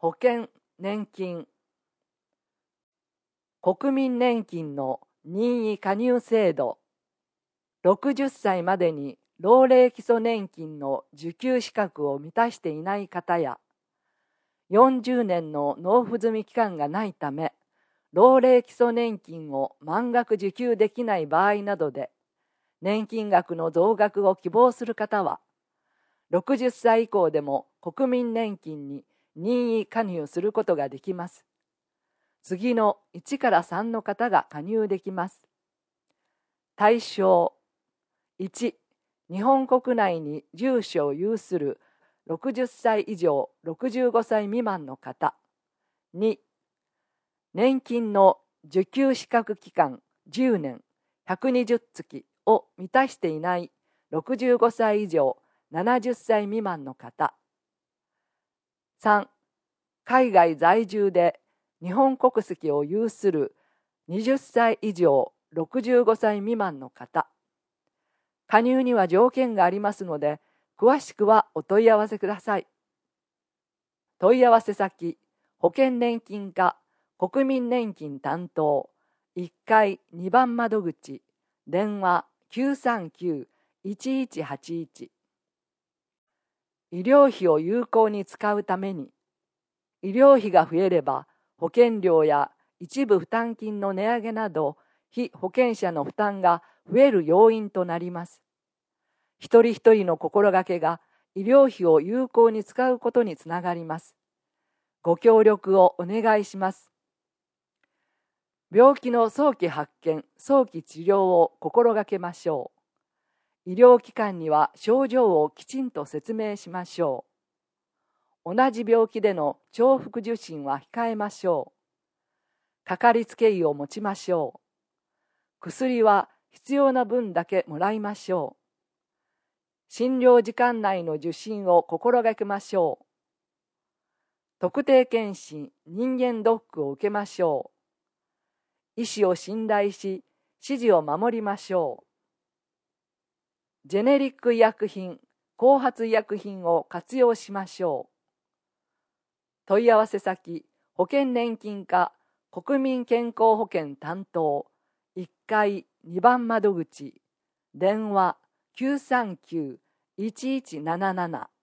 保険、年金、国民年金の任意加入制度、60歳までに老齢基礎年金の受給資格を満たしていない方や、40年の納付済み期間がないため、老齢基礎年金を満額受給できない場合などで、年金額の増額を希望する方は、60歳以降でも国民年金に任意加入することができます。次の1から3の方が加入できます。対象1、日本国内に住所を有する60歳以上65歳未満の方。2、年金の受給資格期間10年120月を満たしていない65歳以上70歳未満の方。3、海外在住で日本国籍を有する20歳以上65歳未満の方。加入には条件がありますので、詳しくはお問い合わせください。問い合わせ先、保険年金課国民年金担当1階2番窓口、電話 939-1181。医療費を有効に使うために、医療費が増えれば保険料や一部負担金の値上げなど被保険者の負担が増える要因となります。一人一人の心がけが医療費を有効に使うことにつながります。ご協力をお願いします。病気の早期発見、早期治療を心がけましょう。医療機関には症状をきちんと説明しましょう。同じ病気での重複受診は控えましょう。かかりつけ医を持ちましょう。薬は必要な分だけもらいましょう。診療時間内の受診を心がけましょう。特定健診、人間ドックを受けましょう。医師を信頼し、指示を守りましょう。ジェネリック医薬品、後発医薬品を活用しましょう。問い合わせ先、保険年金課国民健康保険担当1階2番窓口、電話 939-1177